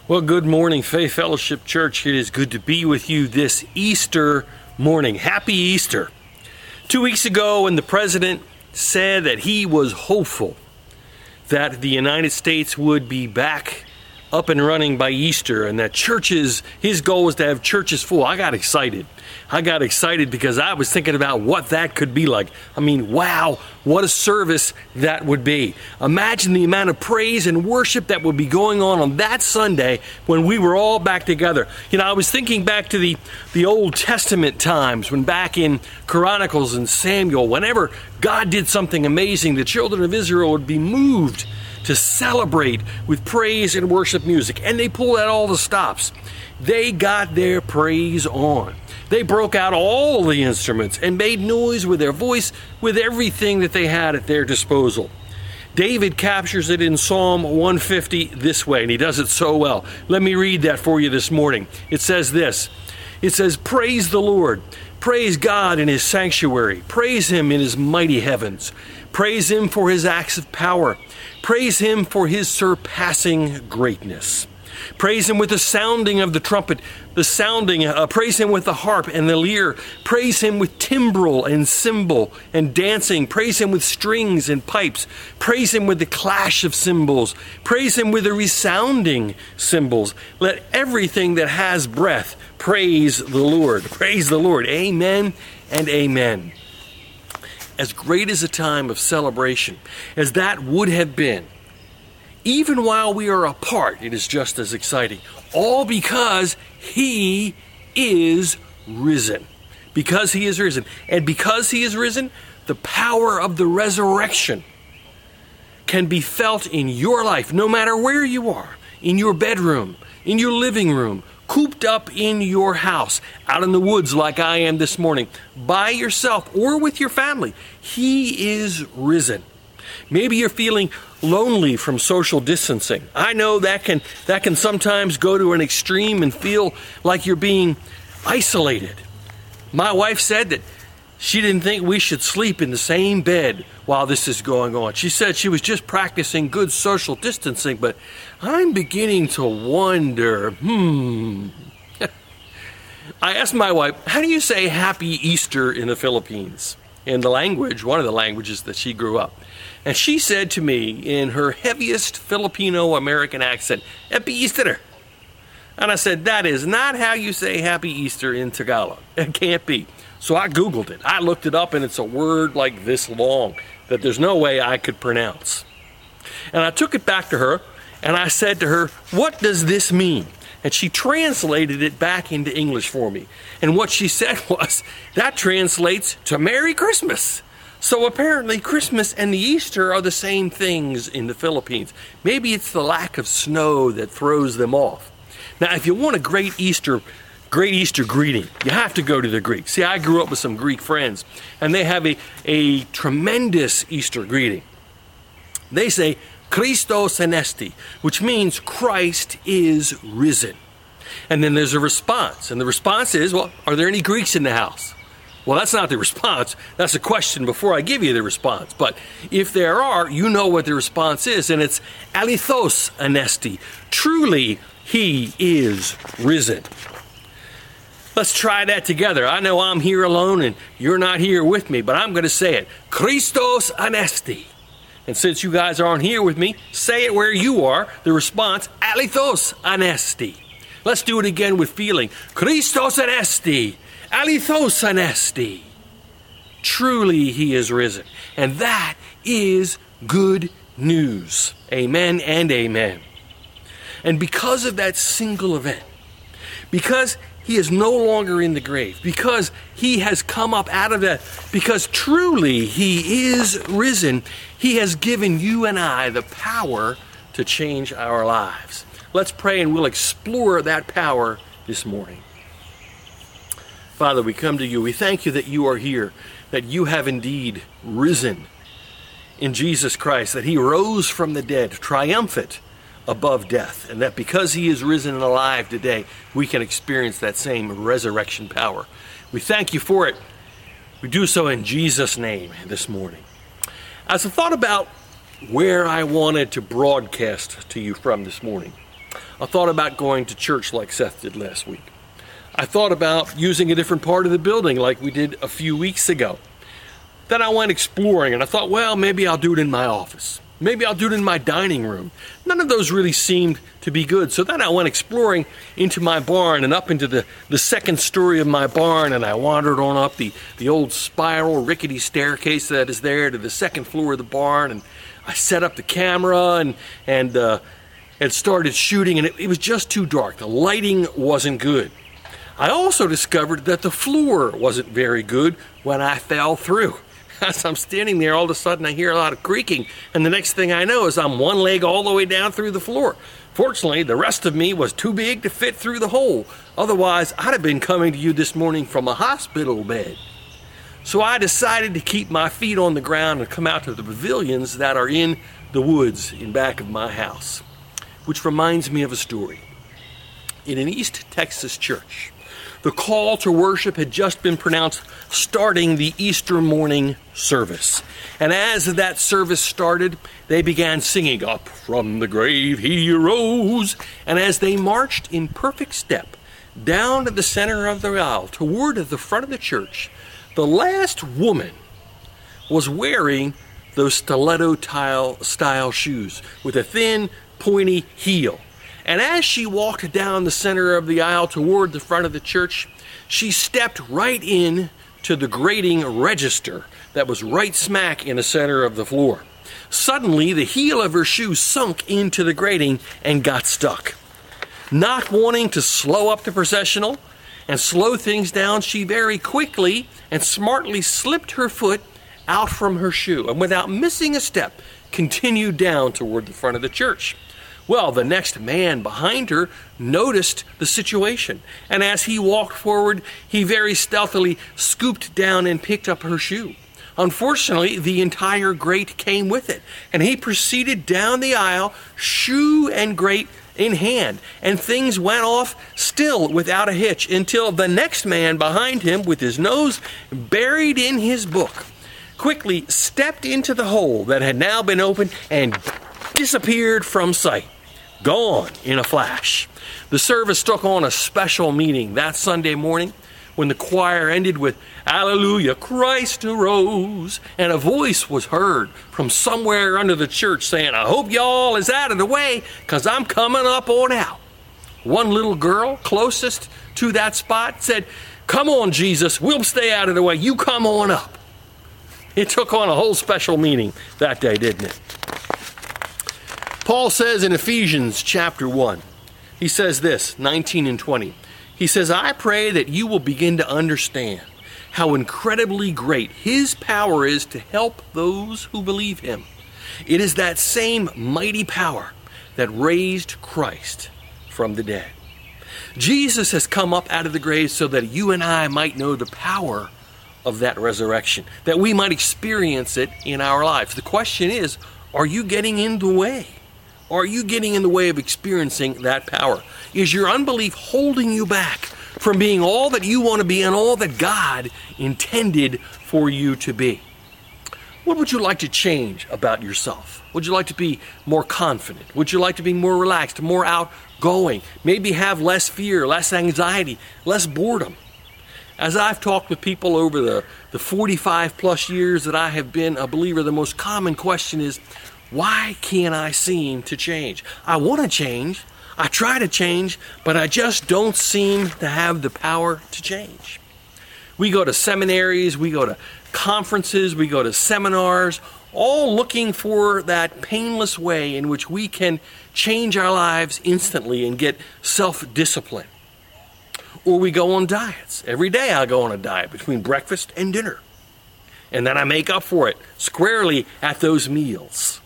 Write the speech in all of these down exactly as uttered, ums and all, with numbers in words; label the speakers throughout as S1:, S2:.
S1: Well, good morning, Faith Fellowship Church. It is good to be with you this Easter morning. Happy Easter. Two weeks ago, when the president said that he was hopeful that the United States would be back up and running by Easter and that churches, his goal was to have churches full, I got excited. I got excited because I was thinking about what that could be like. I mean, wow, what a service that would be. Imagine the amount of praise and worship that would be going on on that Sunday when we were all back together. You know, I was thinking back to the, the Old Testament times when back in Chronicles and Samuel, whenever God did something amazing, the children of Israel would be moved to celebrate with praise and worship music. And they pulled out all the stops. They got their praise on. They broke out all the instruments and made noise with their voice, with everything that they had at their disposal. David captures it in Psalm one fifty this way, and he does it so well. Let me read that for you this morning. It says this. It says, "Praise the Lord. Praise God in his sanctuary. Praise him in his mighty heavens. Praise him for his acts of power. Praise him for his surpassing greatness. Praise him with the sounding of the trumpet, the sounding, uh, praise him with the harp and the lyre. Praise him with timbrel and cymbal and dancing. Praise him with strings and pipes. Praise him with the clash of cymbals. Praise him with the resounding cymbals. Let everything that has breath praise the Lord." Praise the Lord. Amen and amen. As great as a time of celebration as that would have been, even while we are apart, it is just as exciting. All because he is risen. Because he is risen. And because he is risen, the power of the resurrection can be felt in your life, no matter where you are, in your bedroom, in your living room, cooped up in your house, out in the woods like I am this morning, by yourself or with your family. He is risen. Maybe you're feeling lonely from social distancing. I know that can that can sometimes go to an extreme and feel like you're being isolated. My wife said that she didn't think we should sleep in the same bed while this is going on. She said she was just practicing good social distancing, but I'm beginning to wonder, hmm. I asked my wife, how do you say Happy Easter in the Philippines? In the language, one of the languages that she grew up. And she said to me in her heaviest Filipino-American accent, Happy Easter. And I said, that is not how you say Happy Easter in Tagalog. It can't be. So I Googled it. I looked it up, and it's a word like this long that there's no way I could pronounce. And I took it back to her, and I said to her, what does this mean? And she translated it back into English for me. And what she said was, that translates to Merry Christmas. So apparently Christmas and the Easter are the same things in the Philippines. Maybe it's the lack of snow that throws them off. Now, if you want a great Easter, great Easter greeting, you have to go to the Greek. See, I grew up with some Greek friends, and they have a, a tremendous Easter greeting. They say, Christos anesti, which means Christ is risen. And then there's a response. And the response is, well, are there any Greeks in the house? Well, that's not the response. That's a question before I give you the response. But if there are, you know what the response is. And it's alithos anesti. Truly, he is risen. Let's try that together. I know I'm here alone and you're not here with me, but I'm going to say it. Christos anesti. And since you guys aren't here with me, say it where you are. The response, alithos anesti. Let's do it again with feeling. Christos anesti. Alithos anesti. Truly he is risen. And that is good news. Amen and amen. And because of that single event, because he is no longer in the grave, because he has come up out of that, because truly he is risen, he has given you and I the power to change our lives. Let's pray and we'll explore that power this morning. Father, we come to you. We thank you that you are here, that you have indeed risen in Jesus Christ, that he rose from the dead, triumphant above death, and that because he is risen and alive today, we can experience that same resurrection power. We thank you for it. We do so in Jesus' name this morning. As I thought about where I wanted to broadcast to you from this morning, I thought about going to church like Seth did last week. I thought about using a different part of the building like we did a few weeks ago. Then I went exploring and I thought, well, maybe I'll do it in my office. Maybe I'll do it in my dining room. None of those really seemed to be good. So then I went exploring into my barn and up into the, the second story of my barn, and I wandered on up the, the old spiral rickety staircase that is there to the second floor of the barn, and I set up the camera and and uh, and started shooting, and it, it was just too dark. The lighting wasn't good. I also discovered that the floor wasn't very good when I fell through. As I'm standing there, all of a sudden I hear a lot of creaking, and the next thing I know is I'm one leg all the way down through the floor. Fortunately, the rest of me was too big to fit through the hole. Otherwise, I'd have been coming to you this morning from a hospital bed. So I decided to keep my feet on the ground and come out to the pavilions that are in the woods in back of my house. Which reminds me of a story. In an East Texas church, the call to worship had just been pronounced, starting the Easter morning service. And as that service started, they began singing, "Up from the grave he arose." And as they marched in perfect step down to the center of the aisle toward the front of the church, the last woman was wearing those stiletto style shoes with a thin, pointy heel. And as she walked down the center of the aisle toward the front of the church, she stepped right in to the grating register that was right smack in the center of the floor. Suddenly, the heel of her shoe sunk into the grating and got stuck. Not wanting to slow up the processional and slow things down, she very quickly and smartly slipped her foot out from her shoe and without missing a step, continued down toward the front of the church. Well, the next man behind her noticed the situation, and as he walked forward, he very stealthily scooped down and picked up her shoe. Unfortunately, the entire grate came with it, and he proceeded down the aisle, shoe and grate in hand, and things went off still without a hitch until the next man behind him, with his nose buried in his book, quickly stepped into the hole that had now been opened and disappeared from sight. Gone in a flash. The service took on a special meaning that Sunday morning when the choir ended with "Hallelujah, Christ arose," and a voice was heard from somewhere under the church saying, "I hope y'all is out of the way, because I'm coming up on out." One little girl closest to that spot said, "Come on, Jesus, we'll stay out of the way. You come on up." It took on a whole special meaning that day, didn't it? Paul says in Ephesians chapter one, he says this, nineteen and twenty. He says, "I pray that you will begin to understand how incredibly great his power is to help those who believe him. It is that same mighty power that raised Christ from the dead." Jesus has come up out of the grave so that you and I might know the power of that resurrection, that we might experience it in our lives. The question is, are you getting in the way? Are you getting in the way of experiencing that power? Is your unbelief holding you back from being all that you want to be and all that God intended for you to be? What would you like to change about yourself? Would you like to be more confident? Would you like to be more relaxed, more outgoing? Maybe have less fear, less anxiety, less boredom? As I've talked with people over the, the forty-five plus years that I have been a believer, the most common question is, why can't I seem to change? I want to change. I try to change, but I just don't seem to have the power to change. We go to seminaries, we go to conferences, we go to seminars, all looking for that painless way in which we can change our lives instantly and get self-discipline. Or we go on diets. Every day I go on a diet between breakfast and dinner. And then I make up for it squarely at those meals.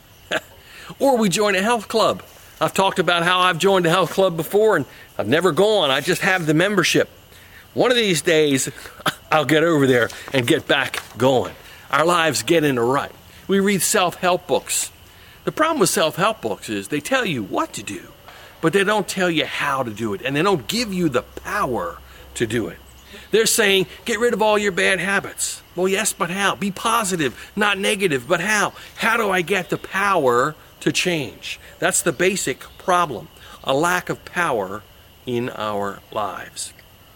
S1: Or we join a health club. I've talked about how I've joined a health club before and I've never gone. I just have the membership. One of these days, I'll get over there and get back going. Our lives get in a rut. We read self-help books. The problem with self-help books is they tell you what to do, but they don't tell you how to do it, and they don't give you the power to do it. They're saying, get rid of all your bad habits. Well, yes, but how? Be positive, not negative, but how? How do I get the power to change? That's the basic problem. a lack of power in our lives.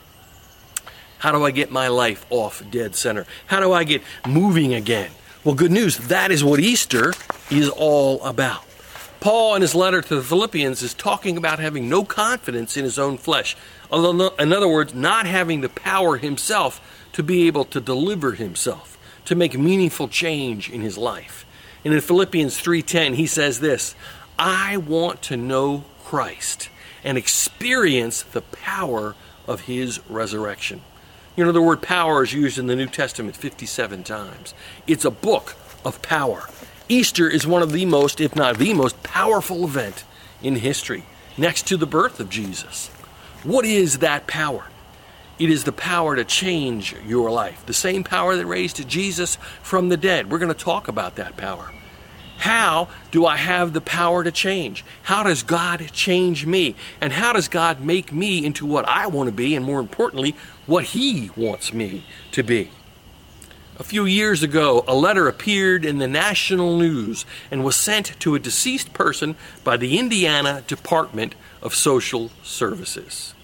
S1: How do I get my life off dead center? How do I get moving again? Well, good news, that is what Easter is all about. Paul, in his letter to the Philippians, is talking about having no confidence in his own flesh. In other words, not having the power himself to be able to deliver himself, to make meaningful change in his life. And in Philippians three ten, he says this, I want to know Christ and experience the power of his resurrection. You know, the word power is used in the New Testament fifty-seven times. It's a book of power. Easter is one of the most, if not the most, powerful event in history, next to the birth of Jesus. What is that power? It is the power to change your life. The same power that raised Jesus from the dead. We're going to talk about that power. How do I have the power to change? How does God change me? And how does God make me into what I want to be, and more importantly, what he wants me to be? A few years ago, a letter appeared in the national news and was sent to a deceased person by the Indiana Department of Social Services.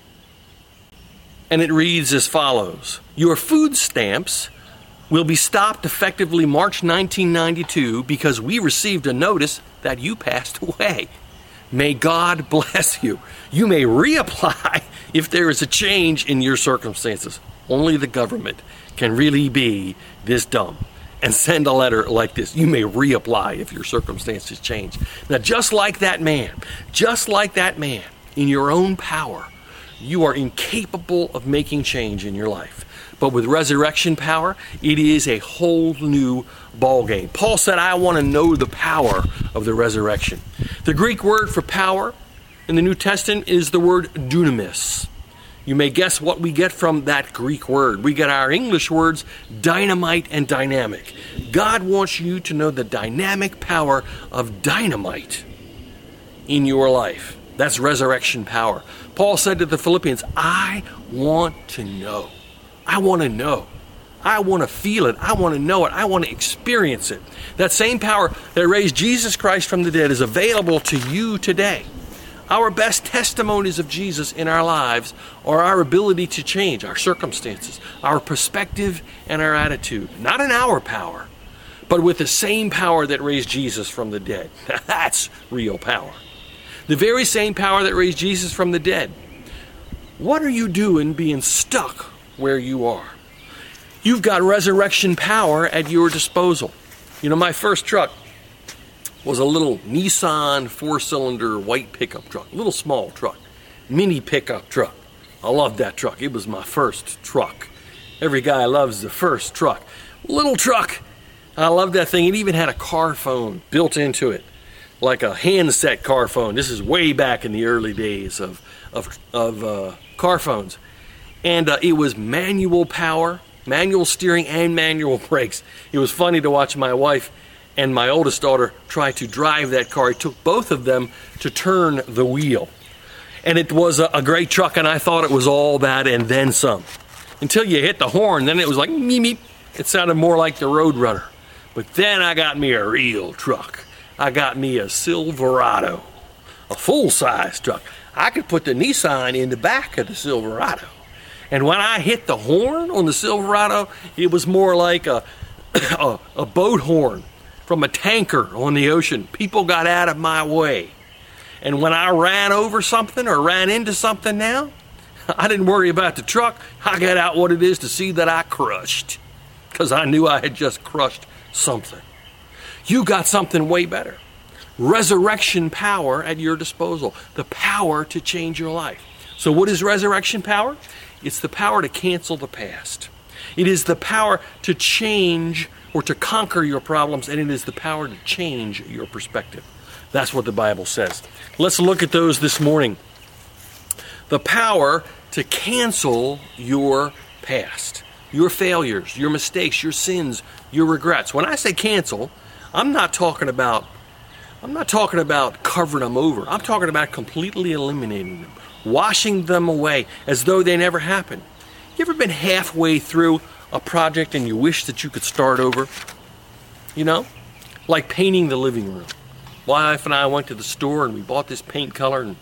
S1: And it reads as follows, your food stamps will be stopped effectively March nineteen ninety-two because we received a notice that you passed away. May God bless you. You may reapply if there is a change in your circumstances. Only the government can really be this dumb and send a letter like this. You may reapply if your circumstances change. Now, just like that man, just like that man, in your own power, you are incapable of making change in your life. But with resurrection power, it is a whole new ballgame. Paul said, I want to know the power of the resurrection. The Greek word for power in the New Testament is the word dunamis. You may guess what we get from that Greek word. We get our English words dynamite and dynamic. God wants you to know the dynamic power of dynamite in your life. That's resurrection power. Paul said to the Philippians, I want to know. I want to know. I want to feel it. I want to know it. I want to experience it. That same power that raised Jesus Christ from the dead is available to you today. Our best testimonies of Jesus in our lives are our ability to change our circumstances, our perspective, and our attitude. Not in our power, but with the same power that raised Jesus from the dead. That's real power. The very same power that raised Jesus from the dead. What are you doing being stuck where you are? You've got resurrection power at your disposal. You know, my first truck was a little Nissan four-cylinder white pickup truck, a little small truck, mini pickup truck. I loved that truck. It was my first truck. Every guy loves the first truck. Little truck. I loved that thing. It even had a car phone built into it, like a handset car phone. This is way back in the early days of of, of uh, car phones. And uh, it was manual power, manual steering, and manual brakes. It was funny to watch my wife and my oldest daughter try to drive that car. It took both of them to turn the wheel. And it was a, a great truck, and I thought it was all that and then some. Until you hit the horn, then it was like meep meep. It sounded more like the Roadrunner. But then I got me a real truck. I got me a Silverado, a full-size truck. I could put the Nissan in the back of the Silverado. And when I hit the horn on the Silverado, it was more like a, a, a boat horn from a tanker on the ocean. People got out of my way. And when I ran over something or ran into something now, I didn't worry about the truck. I got out what it is to see that I crushed, because I knew I had just crushed something. You got something way better. Resurrection power at your disposal. The power to change your life. So what is resurrection power? It's the power to cancel the past. It is the power to change or to conquer your problems, and it is the power to change your perspective. That's what the Bible says. Let's look at those this morning. The power to cancel your past, your failures, your mistakes, your sins, your regrets. When I say cancel, I'm not talking about I'm not talking about covering them over. I'm talking about completely eliminating them, washing them away as though they never happened. You ever been halfway through a project and you wish that you could start over? You know, like painting the living room. My wife and I went to the store and we bought this paint color, and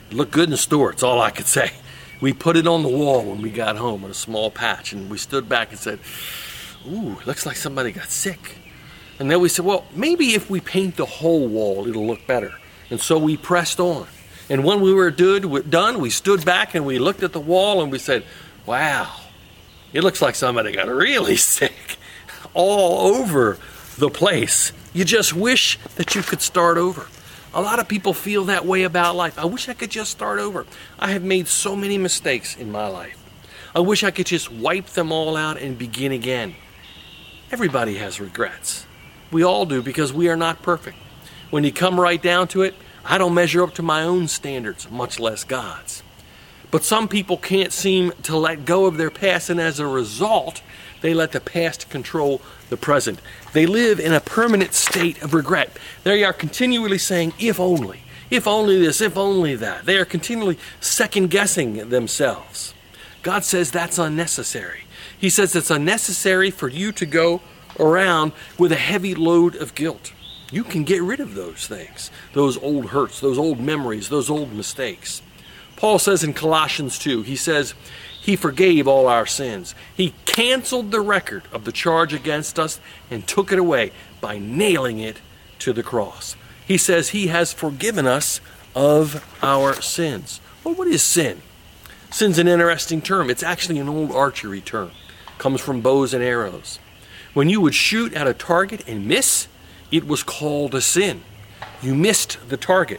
S1: It looked good in the store, it's all I could say. We put it on the wall when we got home in a small patch, and we stood back and said, ooh, looks like somebody got sick. And then we said, well, maybe if we paint the whole wall, it'll look better. And so we pressed on. And when we were done, we stood back and we looked at the wall and we said, wow, it looks like somebody got really sick all over the place. You just wish that you could start over. A lot of people feel that way about life. I wish I could just start over. I have made so many mistakes in my life. I wish I could just wipe them all out and begin again. Everybody has regrets. We all do, because we are not perfect. When you come right down to it, I don't measure up to my own standards, much less God's. But some people can't seem to let go of their past, and as a result, they let the past control the present. They live in a permanent state of regret. They are continually saying, if only, if only this, if only that. They are continually second-guessing themselves. God says that's unnecessary. He says it's unnecessary for you to go around with a heavy load of guilt. You can get rid of those things, those old hurts, those old memories, those old mistakes. Paul says in Colossians two, he says, he forgave all our sins. He canceled the record of the charge against us and took it away by nailing it to the cross. He says he has forgiven us of our sins. Well, what is sin? Sin's an interesting term. It's actually an old archery term. It comes from bows and arrows. When you would shoot at a target and miss, it was called a sin. You missed the target.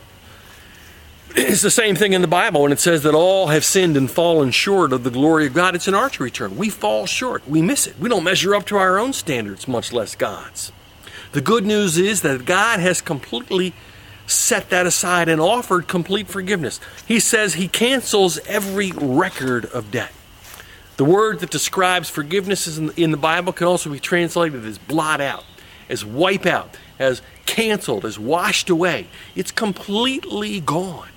S1: It's the same thing in the Bible when it says that all have sinned and fallen short of the glory of God. It's an archery term. We fall short. We miss it. We don't measure up to our own standards, much less God's. The good news is that God has completely set that aside and offered complete forgiveness. He says he cancels every record of debt. The word that describes forgiveness in in the Bible can also be translated as blot out, as wipe out, as canceled, as washed away. It's completely gone.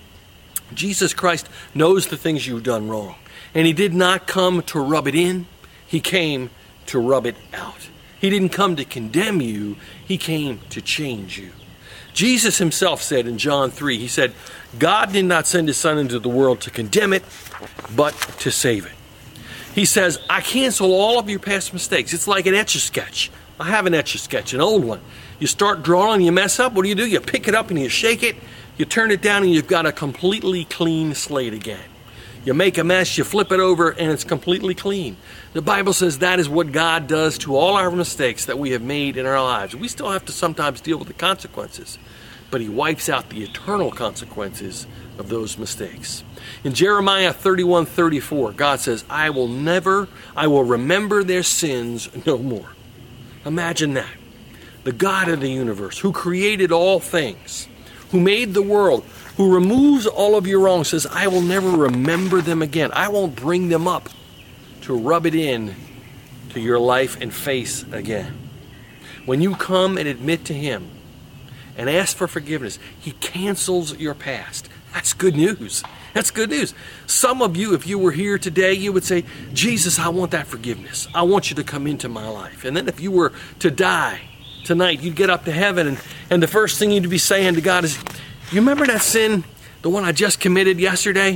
S1: Jesus Christ knows the things you've done wrong, and he did not come to rub it in. He came to rub it out. He didn't come to condemn you. He came to change you. Jesus himself said in John three, he said, God did not send his son into the world to condemn it, but to save it. He says, I cancel all of your past mistakes. It's like an Etch-a-Sketch. I have an Etch-a-Sketch, an old one. You start drawing, you mess up. What do you do? You pick it up and you shake it. You turn it down and you've got a completely clean slate again. You make a mess, you flip it over, and it's completely clean. The Bible says that is what God does to all our mistakes that we have made in our lives. We still have to sometimes deal with the consequences, but he wipes out the eternal consequences of those mistakes. In Jeremiah thirty-one thirty-four, God says, I will never, I will remember their sins no more. Imagine that. The God of the universe, who created all things, who made the world, who removes all of your wrongs, says, I will never remember them again. I won't bring them up to rub it in to your life and face again. When you come and admit to him and ask for forgiveness, he cancels your past. That's good news. That's good news. Some of you, if you were here today, you would say, Jesus, I want that forgiveness. I want you to come into my life. And then if you were to die tonight, you'd get up to heaven, and, and the first thing you'd be saying to God is, you remember that sin, the one I just committed yesterday?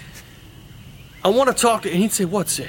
S1: I want to talk to you. And he'd say, what sin?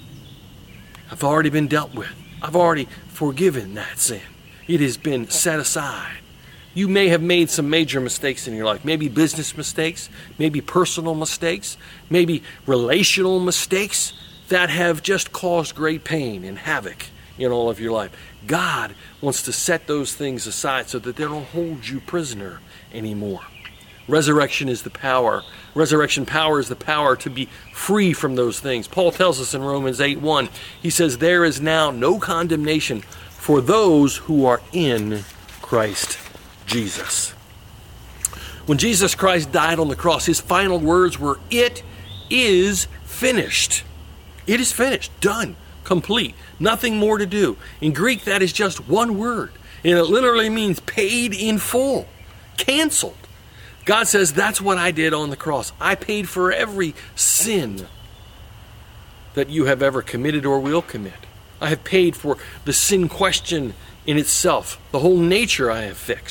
S1: I've already been dealt with. I've already forgiven that sin. It has been set aside. You may have made some major mistakes in your life. Maybe business mistakes, maybe personal mistakes, maybe relational mistakes that have just caused great pain and havoc in all of your life. God wants to set those things aside so that they don't hold you prisoner anymore. Resurrection is the power. Resurrection power is the power to be free from those things. Paul tells us in Romans eight one, he says, there is now no condemnation for those who are in Christ Jesus. When Jesus Christ died on the cross, his final words were, it is finished. It is finished, done, complete, nothing more to do. In Greek, that is just one word, and it literally means paid in full, canceled. God says, that's what I did on the cross. I paid for every sin that you have ever committed or will commit. I have paid for the sin question in itself. The whole nature I have fixed.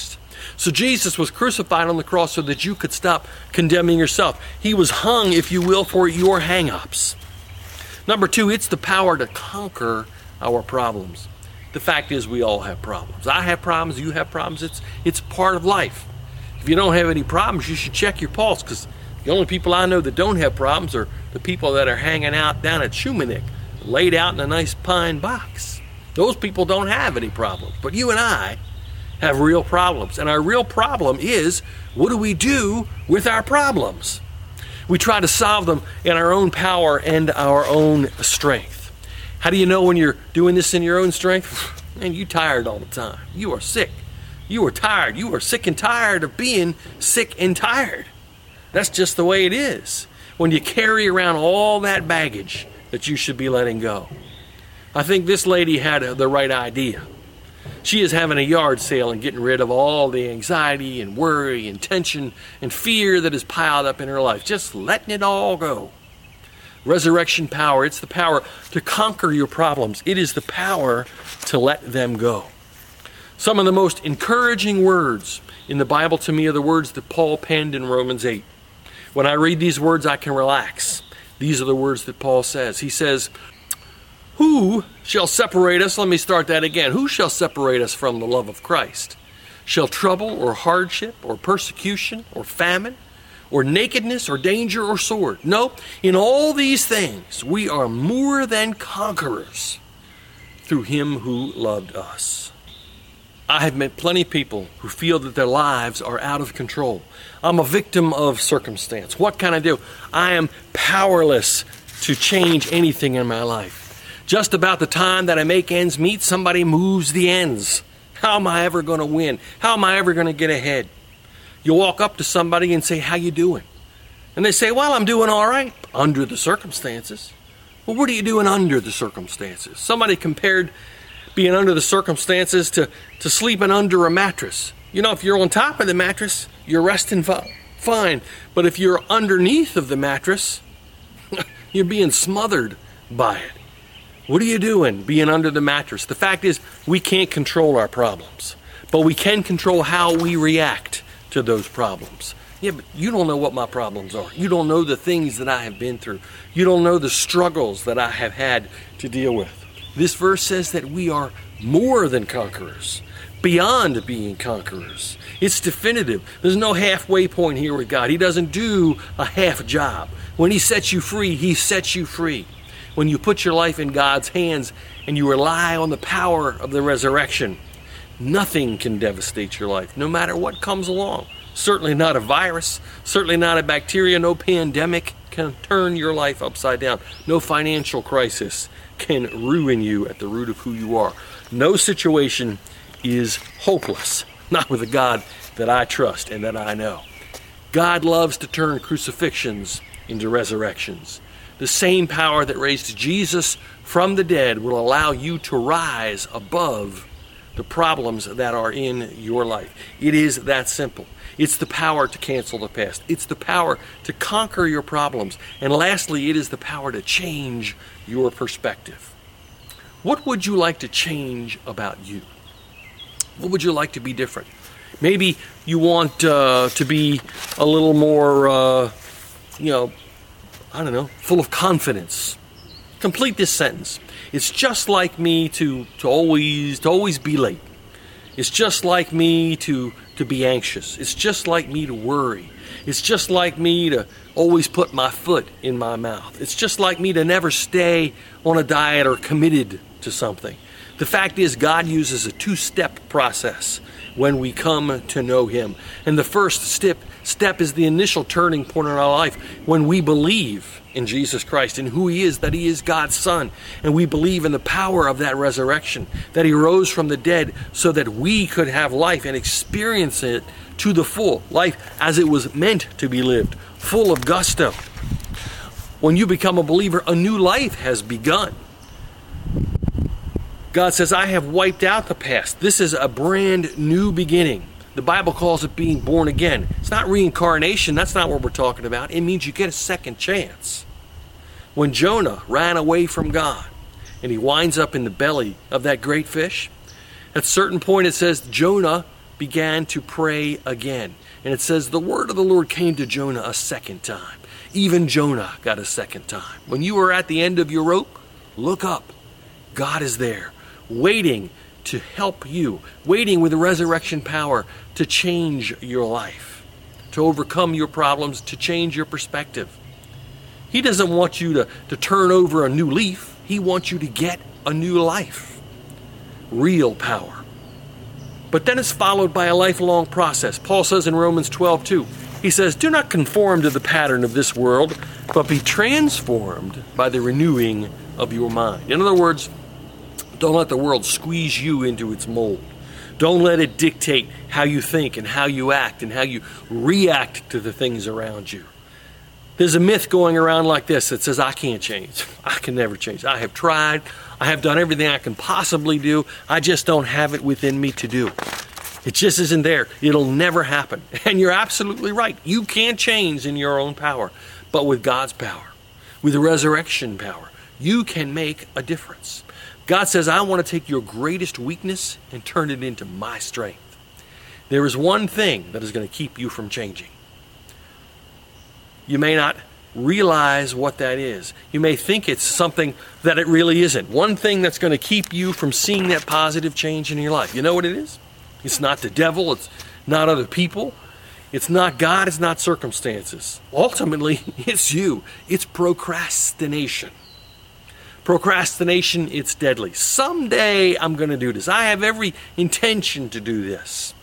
S1: So Jesus was crucified on the cross so that you could stop condemning yourself. He was hung, if you will, for your hang-ups. Number two, it's the power to conquer our problems. The fact is, we all have problems. I have problems, you have problems. It's, it's part of life. If you don't have any problems, you should check your pulse, because the only people I know that don't have problems are the people that are hanging out down at Shumanik, laid out in a nice pine box. Those people don't have any problems. But you and I have real problems. And our real problem is, what do we do with our problems? We try to solve them in our own power and our own strength. How do you know when you're doing this in your own strength? Man, you're tired all the time. You are sick. You are tired. You are sick and tired of being sick and tired. That's just the way it is when you carry around all that baggage that you should be letting go. I think this lady had the right idea. She is having a yard sale and getting rid of all the anxiety and worry and tension and fear that is piled up in her life. Just letting it all go. Resurrection power, it's the power to conquer your problems. It is the power to let them go. Some of the most encouraging words in the Bible to me are the words that Paul penned in Romans eight. When I read these words, I can relax. These are the words that Paul says. He says, who shall separate us? Let me start that again. Who shall separate us from the love of Christ? Shall trouble or hardship or persecution or famine or nakedness or danger or sword? No, in all these things we are more than conquerors through him who loved us. I have met plenty of people who feel that their lives are out of control. I'm a victim of circumstance. What can I do? I am powerless to change anything in my life. Just about the time that I make ends meet, somebody moves the ends. How am I ever going to win? How am I ever going to get ahead? You walk up to somebody and say, how you doing? And they say, well, I'm doing all right under the circumstances. Well, what are you doing under the circumstances? Somebody compared being under the circumstances to, to sleeping under a mattress. You know, if you're on top of the mattress, you're resting fine. But if you're underneath of the mattress, you're being smothered by it. What are you doing being under the mattress? The fact is, we can't control our problems, but we can control how we react to those problems. Yeah, but you don't know what my problems are. You don't know the things that I have been through. You don't know the struggles that I have had to deal with. This verse says that we are more than conquerors, beyond being conquerors. It's definitive. There's no halfway point here with God. He doesn't do a half job. When he sets you free, he sets you free. When you put your life in God's hands and you rely on the power of the resurrection, nothing can devastate your life, no matter what comes along. Certainly not a virus, certainly not a bacteria, no pandemic can turn your life upside down. No financial crisis can ruin you at the root of who you are. No situation is hopeless, not with a God that I trust and that I know. God loves to turn crucifixions into resurrections. The same power that raised Jesus from the dead will allow you to rise above the problems that are in your life. It is that simple. It's the power to cancel the past. It's the power to conquer your problems. And lastly, it is the power to change your perspective. What would you like to change about you? What would you like to be different? Maybe you want uh, to be a little more, uh, you know, I don't know, full of confidence. Complete this sentence. It's just like me to, to always to always be late. It's just like me to, to be anxious. It's just like me to worry. It's just like me to always put my foot in my mouth. It's just like me to never stay on a diet or committed to something. The fact is, God uses a two-step process when we come to know him. And the first step, step is the initial turning point in our life when we believe in Jesus Christ and who he is, that he is God's Son. And we believe in the power of that resurrection, that he rose from the dead so that we could have life and experience it to the full, life as it was meant to be lived, full of gusto. When you become a believer, a new life has begun. God says, I have wiped out the past. This is a brand new beginning. The Bible calls it being born again. It's not reincarnation. That's not what we're talking about. It means you get a second chance. When Jonah ran away from God and he winds up in the belly of that great fish, at a certain point it says Jonah began to pray again. And it says, the word of the Lord came to Jonah a second time. Even Jonah got a second time. When you are at the end of your rope, look up. God is there, waiting to help you, waiting with the resurrection power to change your life, to overcome your problems, to change your perspective. He doesn't want you to, to turn over a new leaf. He wants you to get a new life. Real power. But then it's followed by a lifelong process. Paul says in Romans twelve two, he says, do not conform to the pattern of this world, but be transformed by the renewing of your mind. In other words, don't let the world squeeze you into its mold. Don't let it dictate how you think and how you act and how you react to the things around you. There's a myth going around like this that says, I can't change. I can never change. I have tried. I have done everything I can possibly do. I just don't have it within me to do. It just isn't there. It'll never happen. And you're absolutely right. You can't change in your own power. But with God's power, with the resurrection power, you can make a difference. God says, I want to take your greatest weakness and turn it into my strength. There is one thing that is going to keep you from changing. You may not realize what that is. You may think it's something that it really isn't. One thing that's going to keep you from seeing that positive change in your life. You know what it is? It's not the devil. It's not other people. It's not God. It's not circumstances. Ultimately, it's you. It's procrastination. Procrastination, it's deadly. Someday I'm going to do this. I have every intention to do this.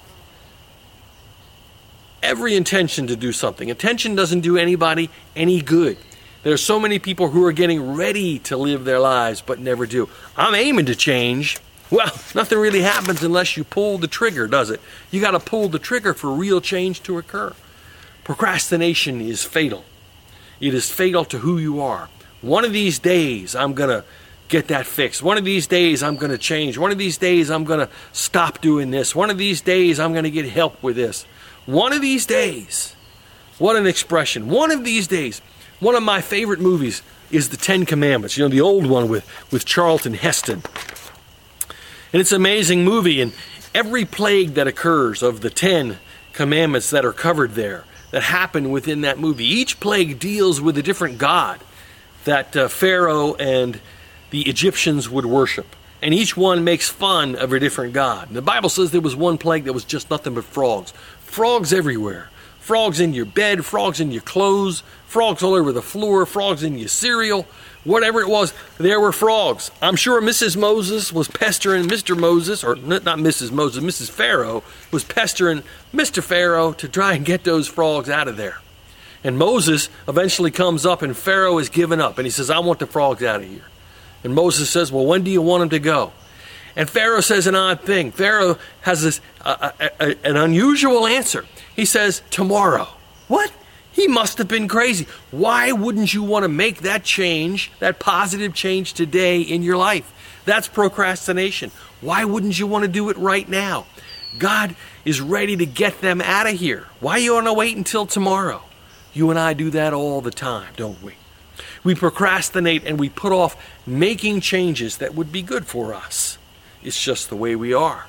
S1: Every intention to do something. Intention doesn't do anybody any good. There are so many people who are getting ready to live their lives but never do. I'm aiming to change. Well, nothing really happens unless you pull the trigger, does it? You got to pull the trigger for real change to occur. Procrastination is fatal. It is fatal to who you are. One of these days, I'm going to get that fixed. One of these days, I'm going to change. One of these days, I'm going to stop doing this. One of these days, I'm going to get help with this. One of these days. What an expression. One of these days. One of my favorite movies is The Ten Commandments. You know, the old one with, with Charlton Heston. And it's an amazing movie. And every plague that occurs of the Ten Commandments that are covered there, that happen within that movie, each plague deals with a different god that uh, Pharaoh and the Egyptians would worship. And each one makes fun of a different god. And the Bible says there was one plague that was just nothing but frogs. Frogs everywhere. Frogs in your bed, frogs in your clothes, frogs all over the floor, frogs in your cereal. Whatever it was, there were frogs. I'm sure Missus Moses was pestering Mister Moses, or not Missus Moses, Missus Pharaoh was pestering Mister Pharaoh to try and get those frogs out of there. And Moses eventually comes up and Pharaoh is given up. And he says, I want the frogs out of here. And Moses says, well, when do you want them to go? And Pharaoh says an odd thing. Pharaoh has this uh, a, a, an unusual answer. He says, tomorrow. What? He must have been crazy. Why wouldn't you want to make that change, that positive change today in your life? That's procrastination. Why wouldn't you want to do it right now? God is ready to get them out of here. Why you want to wait until tomorrow? You and I do that all the time, don't we? We procrastinate and we put off making changes that would be good for us. It's just the way we are.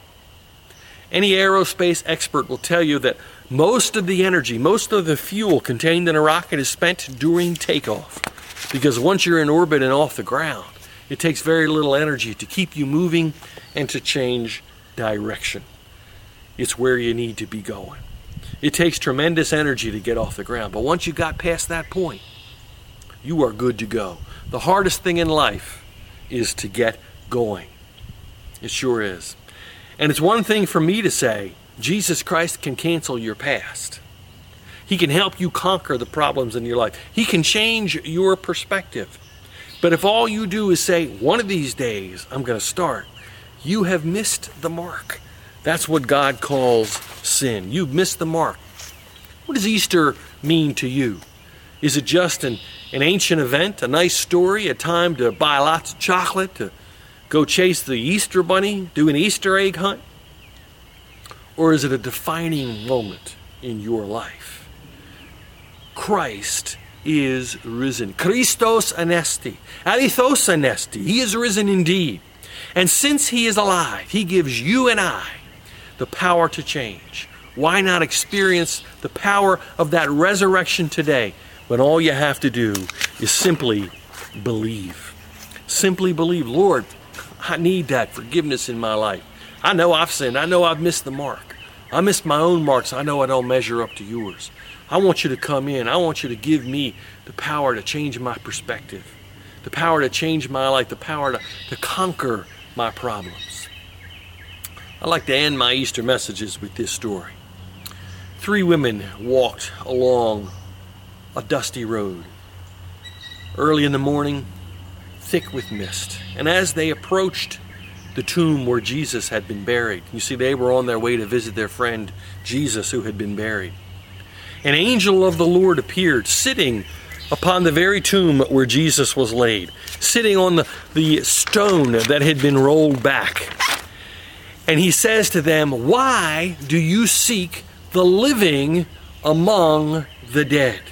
S1: Any aerospace expert will tell you that most of the energy, most of the fuel contained in a rocket is spent during takeoff. Because once you're in orbit and off the ground, it takes very little energy to keep you moving and to change direction. It's where you need to be going. It takes tremendous energy to get off the ground, but once you got past that point, you are good to go. The hardest thing in life is to get going. It sure is. And it's one thing for me to say, Jesus Christ can cancel your past. He can help you conquer the problems in your life. He can change your perspective. But if all you do is say, one of these days I'm going to start, you have missed the mark. That's what God calls sin. You've missed the mark. What does Easter mean to you? Is it just an, an ancient event, a nice story, a time to buy lots of chocolate, to go chase the Easter bunny, do an Easter egg hunt? Or is it a defining moment in your life? Christ is risen. Christos anesti. Alithos anesti. He is risen indeed. And since he is alive, he gives you and I the power to change? Why not experience the power of that resurrection today when all you have to do is simply believe? Simply believe. Lord, I need that forgiveness in my life. I know I've sinned. I know I've missed the mark. I missed my own marks. I know I don't measure up to yours. I want you to come in. I want you to give me the power to change my perspective, the power to change my life, the power to, to conquer my problems. I like to end my Easter messages with this story. Three women walked along a dusty road early in the morning, thick with mist. And as they approached the tomb where Jesus had been buried, you see, they were on their way to visit their friend Jesus who had been buried. An angel of the Lord appeared, sitting upon the very tomb where Jesus was laid, sitting on the, the stone that had been rolled back. And he says to them, "Why do you seek the living among the dead?"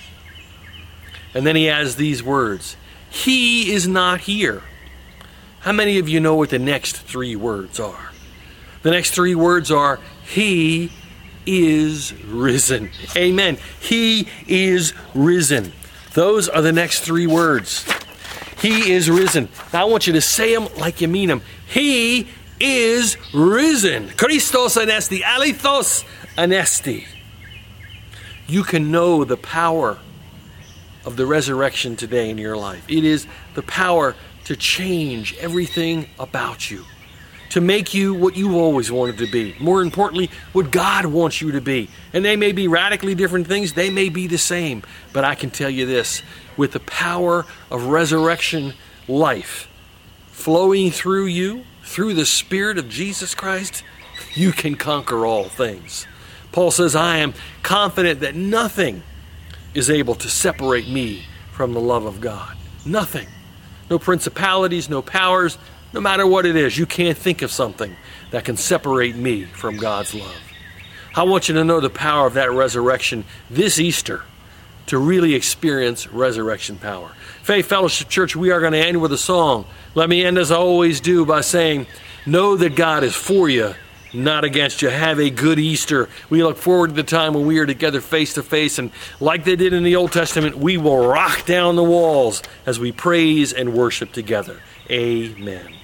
S1: And then he adds these words, "He is not here." How many of you know what the next three words are? The next three words are, "He is risen." Amen. He is risen. Those are the next three words. He is risen. Now I want you to say them like you mean them. He is risen. Christos anesti, alithos anesti. You can know the power of the resurrection today in your life. It is the power to change everything about you, to make you what you always wanted to be. More importantly, what God wants you to be. And they may be radically different things. They may be the same. But I can tell you this, with the power of resurrection life flowing through you, through the Spirit of Jesus Christ, you can conquer all things. Paul says, "I am confident that nothing is able to separate me from the love of God." Nothing. No principalities, no powers, no matter what it is. You can't think of something that can separate me from God's love. I want you to know the power of that resurrection this Easter, to really experience resurrection power. Faith Fellowship Church, we are going to end with a song. Let me end as I always do by saying, know that God is for you, not against you. Have a good Easter. We look forward to the time when we are together face to face, and like they did in the Old Testament, we will rock down the walls as we praise and worship together. Amen.